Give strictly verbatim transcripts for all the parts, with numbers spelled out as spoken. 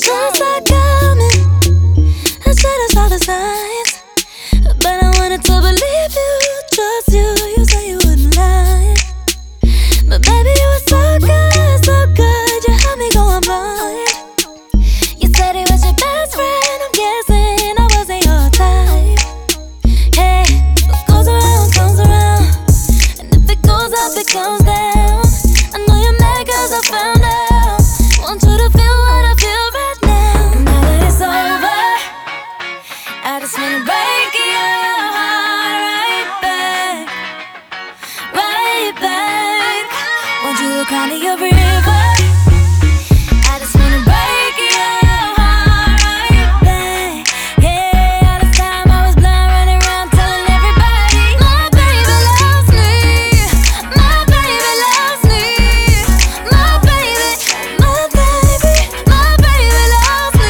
Just like coming, I said I saw the signs, but I wanted to believe you, trust you. You said you wouldn't lie, but baby you were so good, so good. You had me going blind. You said he was your best friend. I'm guessing I wasn't your type. Hey, what goes around comes around, and if it goes up, it comes down. I know you're mad 'cause I found out. Want you to feel what I feel right now. Now that it's over, I just wanna break your heart right back, right back. Want you to cry me a river. I just wanna break your heart right back. Yeah, all this time I was blind, running around telling everybody my baby loves me, my baby loves me, my baby, my baby, my baby loves me.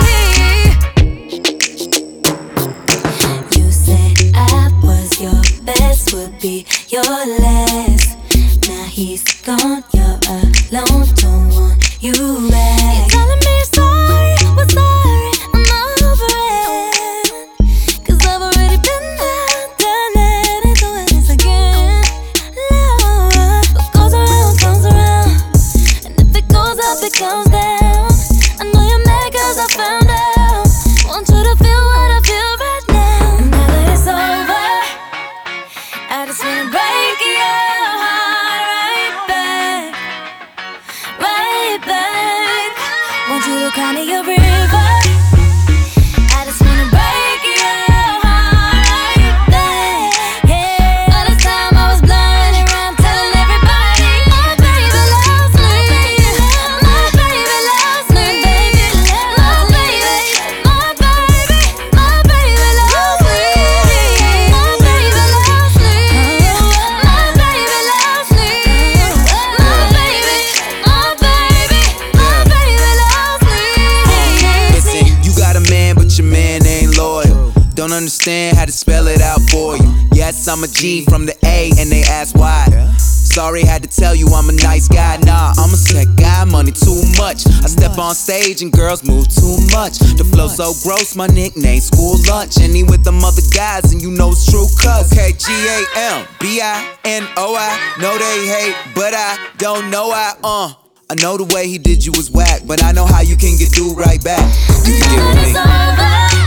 You said I was your best, would be your last. Now he's gone, you're alone, don't want you back. You're telling me you're sorry, well sorry, I'm over it, 'cause I've already been there, done it, ain't doing this again. Laura, what goes around comes around, and if it goes up, it comes down. I know you're mad 'cause I found out. Want you to feel what I feel right now. And now that it's over, I just wanna break your heart right back, right back. Want you to cry me a river. I just wanna break your heart right back. Yeah, all this time I was blind, running around telling everybody my baby loves me, my baby loves me, baby, my baby, my baby, my baby loves me, my baby loves me, my baby loves me, my baby, my baby, my baby loves me. Listen, you got a man, but your man ain't loyal. Don't understand how to spell it out for you. Yes, I'm a G from the A, and they ask why. Sorry, had to tell you I'm a nice guy. Nah, I'm a sick guy, money too much. I step on stage and girls move too much. The flow so gross, my nickname school lunch. And he with them other guys, and you know it's true, cuz. Okay, G A M B I N O I. Know they hate, but I don't know I, uh. I know the way he did you was whack, but I know how you can get do right back. You can get with me. It's over.